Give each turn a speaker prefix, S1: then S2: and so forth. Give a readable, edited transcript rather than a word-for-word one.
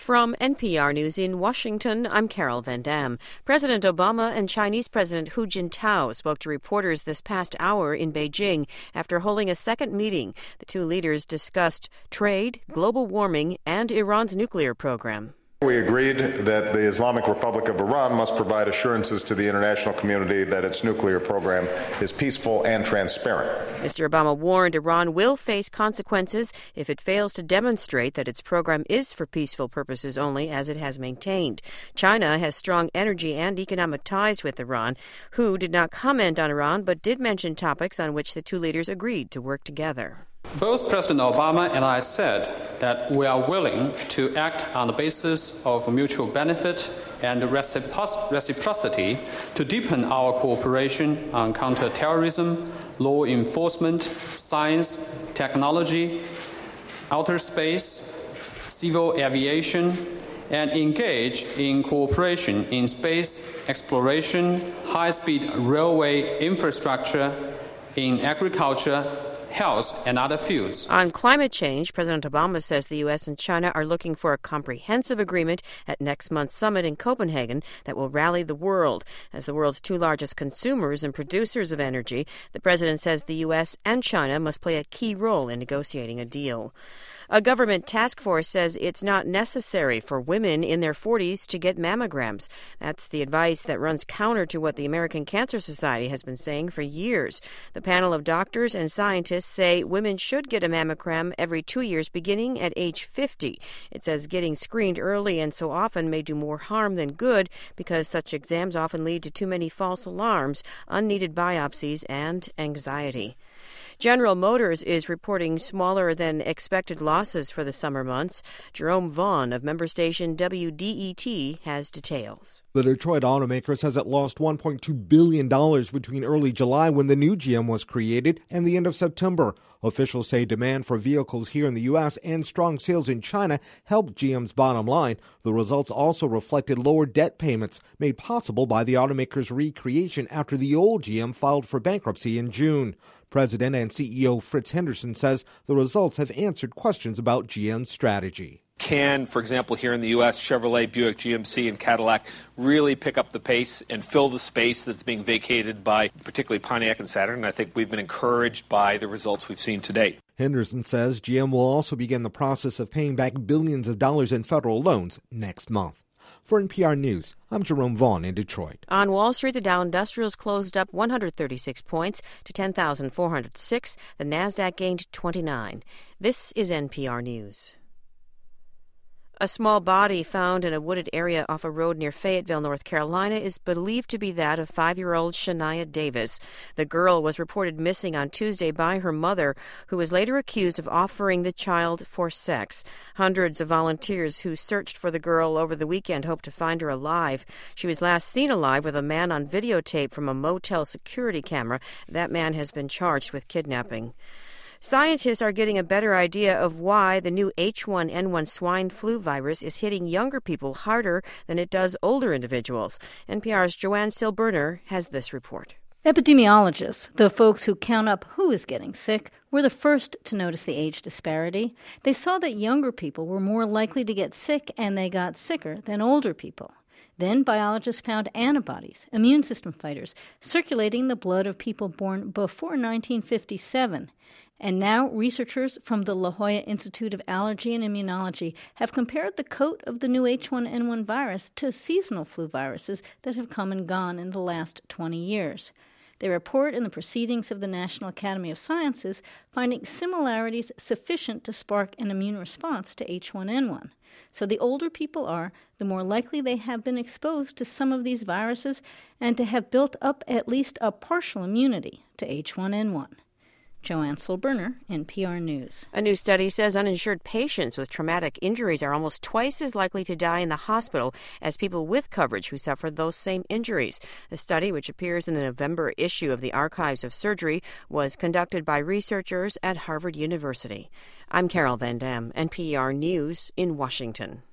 S1: From NPR News in Washington, I'm Carol Van Dam. President Obama and Chinese President Hu Jintao spoke to reporters this past hour in Beijing after holding a second meeting. The two leaders discussed trade, global warming, and Iran's nuclear program.
S2: We agreed that the Islamic Republic of Iran must provide assurances to the international community that its nuclear program is peaceful and transparent.
S1: Mr. Obama warned Iran will face consequences if it fails to demonstrate that its program is for peaceful purposes only, as it has maintained. China has strong energy and economic ties with Iran. Hu did not comment on Iran, but did mention topics on which the two leaders agreed to work together.
S3: Both President Obama and I said that we are willing to act on the basis of mutual benefit and reciprocity to deepen our cooperation on counterterrorism, law enforcement, science, technology, outer space, civil aviation, and engage in cooperation in space exploration, high-speed railway infrastructure, in agriculture, health, and other fields.
S1: On climate change, President Obama says the U.S. and China are looking for a comprehensive agreement at next month's summit in Copenhagen that will rally the world. As the world's two largest consumers and producers of energy, the president says the U.S. and China must play a key role in negotiating a deal. A government task force says it's not necessary for women in their 40s to get mammograms. That's the advice that runs counter to what the American Cancer Society has been saying for years. The panel of doctors and scientists say women should get a mammogram every 2 years beginning at age 50. It says getting screened early and so often may do more harm than good because such exams often lead to too many false alarms, unneeded biopsies, and anxiety. General Motors is reporting smaller than expected losses for the summer months. Jerome Vaughn of member station WDET has details.
S4: The Detroit automaker says it lost $1.2 billion between early July, when the new GM was created, and the end of September. Officials say demand for vehicles here in the U.S. and strong sales in China helped GM's bottom line. The results also reflected lower debt payments made possible by the automaker's recreation after the old GM filed for bankruptcy in June. President and CEO Fritz Henderson says the results have answered questions about GM's strategy.
S5: Can, for example, here in the U.S., Chevrolet, Buick, GMC, and Cadillac really pick up the pace and fill the space that's being vacated by particularly Pontiac and Saturn? And I think we've been encouraged by the results we've seen to date.
S4: Henderson says GM will also begin the process of paying back billions of dollars in federal loans next month. For NPR News, I'm Jerome Vaughn in Detroit.
S1: On Wall Street, the Dow Industrials closed up 136 points to 10,406. The Nasdaq gained 29. This is NPR News. A small body found in a wooded area off a road near Fayetteville, North Carolina, is believed to be that of 5-year-old Shania Davis. The girl was reported missing on Tuesday by her mother, who was later accused of offering the child for sex. Hundreds of volunteers who searched for the girl over the weekend hope to find her alive. She was last seen alive with a man on videotape from a motel security camera. That man has been charged with kidnapping. Scientists are getting a better idea of why the new H1N1 swine flu virus is hitting younger people harder than it does older individuals. NPR's Joanne Silberner has this report.
S6: Epidemiologists, the folks who count up who is getting sick, were the first to notice the age disparity. They saw that younger people were more likely to get sick, and they got sicker than older people. Then biologists found antibodies, immune system fighters, circulating in the blood of people born before 1957. And now researchers from the La Jolla Institute of Allergy and Immunology have compared the coat of the new H1N1 virus to seasonal flu viruses that have come and gone in the last 20 years. They report in the Proceedings of the National Academy of Sciences finding similarities sufficient to spark an immune response to H1N1. So the older people are, the more likely they have been exposed to some of these viruses and to have built up at least a partial immunity to H1N1. Joanne Silberner, NPR News.
S1: A new study says uninsured patients with traumatic injuries are almost twice as likely to die in the hospital as people with coverage who suffered those same injuries. The study, which appears in the November issue of the Archives of Surgery, was conducted by researchers at Harvard University. I'm Carol Van Dam, NPR News in Washington.